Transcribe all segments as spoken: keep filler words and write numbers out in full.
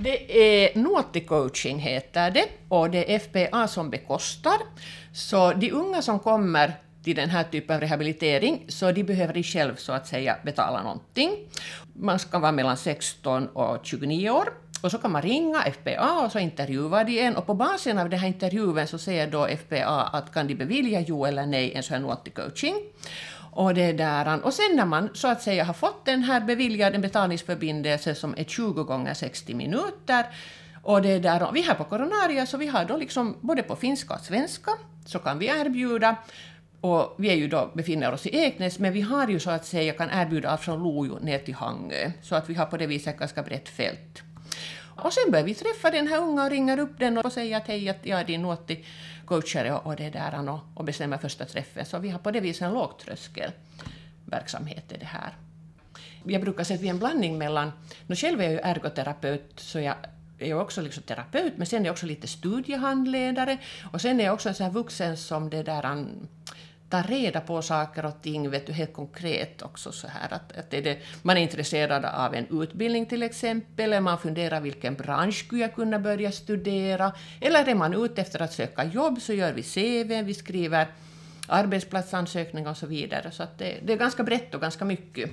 Det är Nuotti Coaching heter det och det är F P A som bekostar. Så de unga som kommer till den här typen av rehabilitering så de behöver de själv så att säga betala någonting. Man ska vara mellan sexton och tjugonio år. Och så kan man ringa F P A och så intervjuar de en. Och på basen av den här intervjun så säger då F P A att kan de bevilja jo eller nej en sån här Nuotti Coaching. Och, det där, och sen när man så att säga har fått den här beviljade betalningsförbindelse som är tjugo gånger sextio minuter. Och det där, och vi här på Coronaria så vi har då liksom både på finska och svenska så kan vi erbjuda. Och vi är ju då, befinner oss i Eknäs, men vi har ju så att säga kan erbjuda allt från Lojo ner till Hangö. Så att vi har på det viset ganska brett fält. Och sen börjar vi träffa den här unga och ringer upp den och säger att hej, att jag är din Nuotti coachare och det där och, och bestämmer första träffen. Så vi har på det viset en lågtröskelverksamhet i det här. Jag brukar säga att vi är en blandning mellan, nu själv är jag ju ergoterapeut så jag är ju också liksom terapeut, men sen är jag också lite studiehandledare och sen är jag också en sån här vuxen som det där tar reda på saker och ting, vet du, helt konkret också så här att, att det, man är intresserad av en utbildning till exempel, eller man funderar vilken bransch skulle jag kunna börja studera, eller är man ute efter att söka jobb så gör vi C V, vi skriver arbetsplatsansökningar och så vidare, så att det, det är ganska brett och ganska mycket.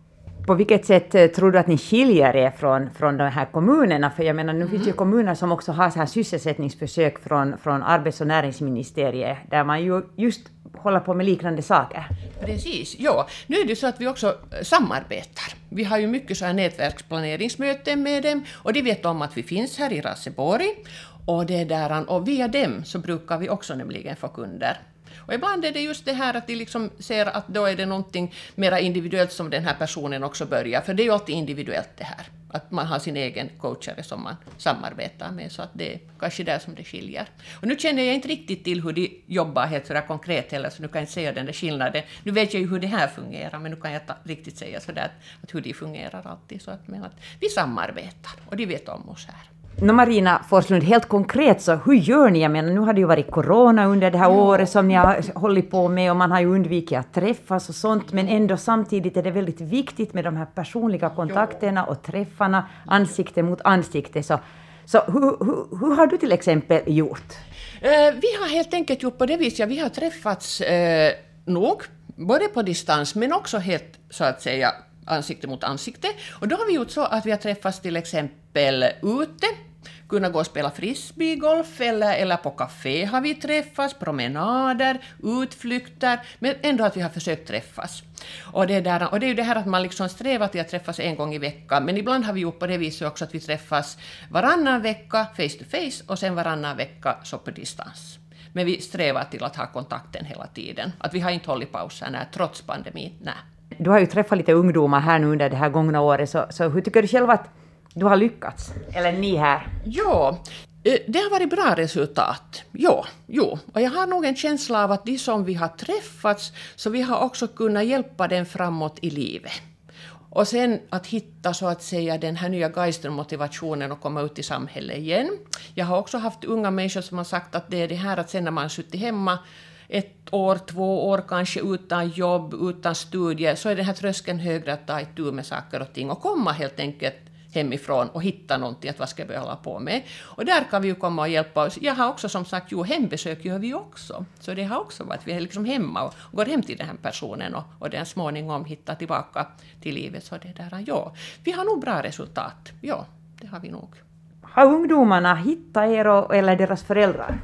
På vilket sätt tror du att ni skiljer er från, från de här kommunerna? För jag menar, nu mm. finns ju kommuner som också har så här sysselsättningsförsök från, från arbets- och näringsministeriet, där man ju just håller på med liknande saker. Precis, ja. Nu är det så att vi också samarbetar. Vi har ju mycket så här nätverksplaneringsmöten med dem och de vet om att vi finns här i Raseborg. Och, det där, och via dem så brukar vi också nämligen få kunder. Och ibland är det just det här att de liksom ser att då är det någonting mer individuellt som den här personen också börjar. För det är ju alltid individuellt det här. Att man har sin egen coachare som man samarbetar med. Så att det är kanske där som det skiljer. Och nu känner jag inte riktigt till hur de jobbar helt sådär konkret heller. Så nu kan jag inte säga den där skillnaden. Nu vet jag ju hur det här fungerar. Men nu kan jag inte riktigt säga sådär att, att hur de fungerar alltid. Så att, men att vi samarbetar och de vet om oss här. Nå Marina Forslund, helt konkret så hur gör ni? Jag menar, nu har det ju varit corona under det här ja. året som ni har hållit på med och man har ju undvikit att träffas och sånt, men ändå samtidigt är det väldigt viktigt med de här personliga kontakterna och träffarna ansikte mot ansikte. Så, så hur, hur, hur har du till exempel gjort? Uh, vi har helt enkelt gjort på det viset, vi har träffats uh, nog, både på distans men också helt så att säga ansikte mot ansikte. Och då har vi gjort så att vi har träffats till exempel ute, kunna gå och spela frisbeegolf eller, eller på café har vi träffats, promenader, utflykter, men ändå att vi har försökt träffas. Och det, där, och det är ju det här att man liksom strävar till att träffas en gång i veckan, men ibland har vi gjort på det viset också att vi träffas varannan vecka face to face och sen varannan vecka så på distans. Men vi strävar till att ha kontakten hela tiden, att vi har inte hållit pauser när, trots pandemin, nej. Du har ju träffat lite ungdomar här nu under det här gångna året, så, så hur tycker du själv att du har lyckats? Eller ni här? Ja, det har varit bra resultat. Ja, jo. Och jag har nog en känsla av att de som vi har träffats, så vi har också kunnat hjälpa dem framåt i livet. Och sen att hitta så att säga den här nya geisten, motivationen och komma ut i samhället igen. Jag har också haft unga människor som har sagt att det är det här att sen när man suttit hemma ett år, två år kanske utan jobb, utan studier, så är den här tröskeln högre att ta itu med saker och ting och komma helt enkelt hemifrån och hitta någonting att vad ska vi hålla på med. Och där kan vi ju komma och hjälpa oss. Jag har också som sagt, jo, hembesök gör vi också. Så det har också varit, vi är liksom hemma och går hem till den här personen och, och den småningom hittar tillbaka till livet. Så det där, ja. Vi har nog bra resultat. Ja, det har vi nog. Har ungdomarna hittat er och, eller deras föräldrar?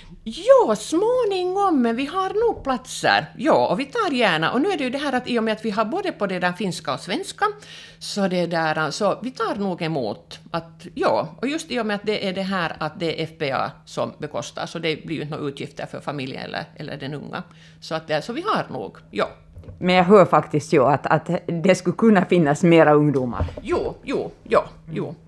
Ja, småningom, men vi har nog platser. Ja, och vi tar gärna. Och nu är det ju det här att i och med att vi har både på det där finska och svenska, så det där, så vi tar nog emot att, ja, och just i och med att det är det här att det är F P A som bekostar, så det blir ju inte några utgifter för familjen eller, eller den unga. Så att det, så vi har nog, ja. Men jag hör faktiskt ju att, att det skulle kunna finnas mera ungdomar. Jo, jo, ja, jo.